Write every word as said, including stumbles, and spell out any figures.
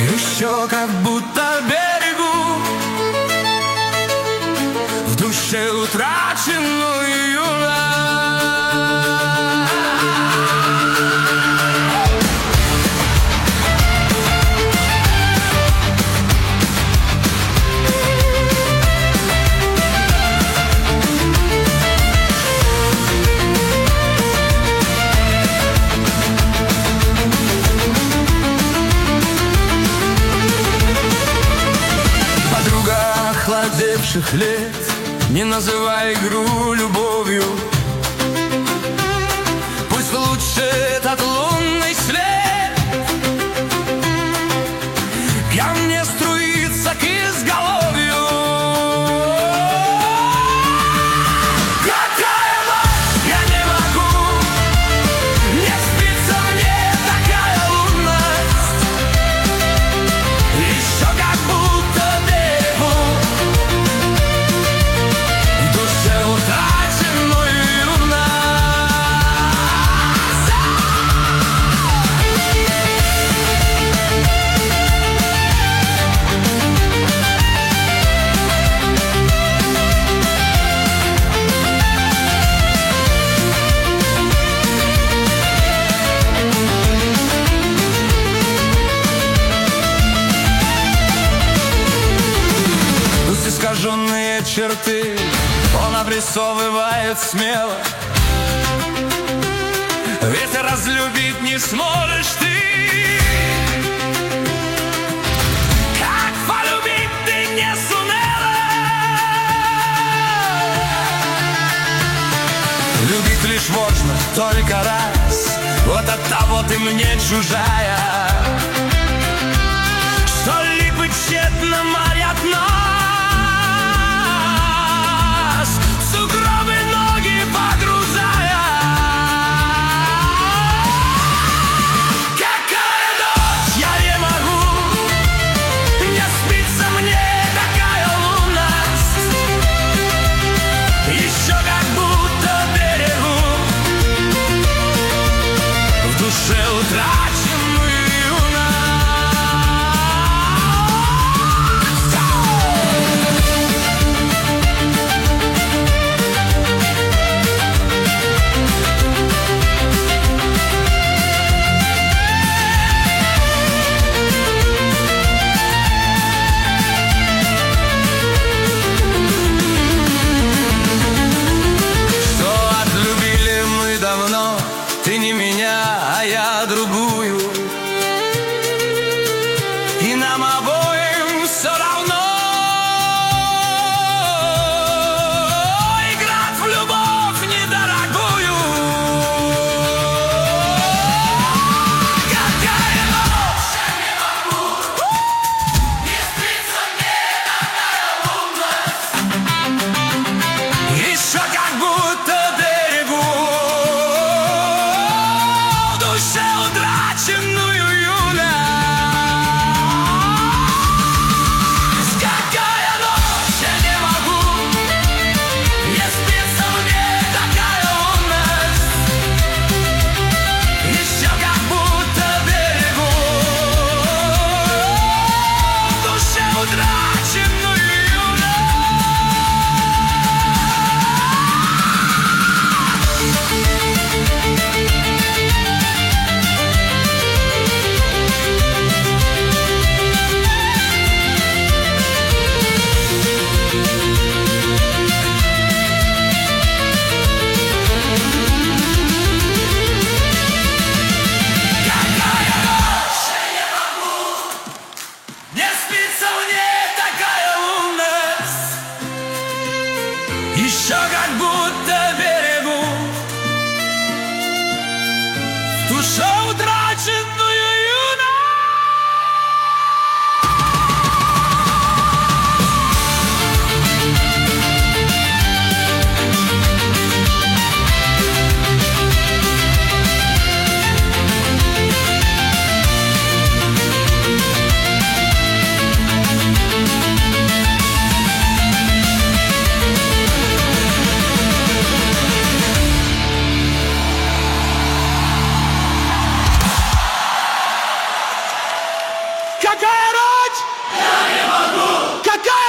Еще как будто берегу в душе утраченную юность. Охладевших лет, не называй игру любовью. Пусть лучше этот лунный свет ко мне струится к изголовью. Какая ночь, я не могу, не спится мне такая лунность. Еще как будто берегу искаженные черты он обрисовывает смело. Ведь разлюбить не сможешь ты, как полюбить ты не сумела. Любить лишь можно только раз, вот от того ты мне чужая, что липы тщетно морят нас. Ты не меня, а я другую, и нам обоим все равно играть в любовь недорогую. Какая ночь, я не могу, не спится мне такая лунность. Еще как будто утраченную юность. Какая рать? Я не могу! Какая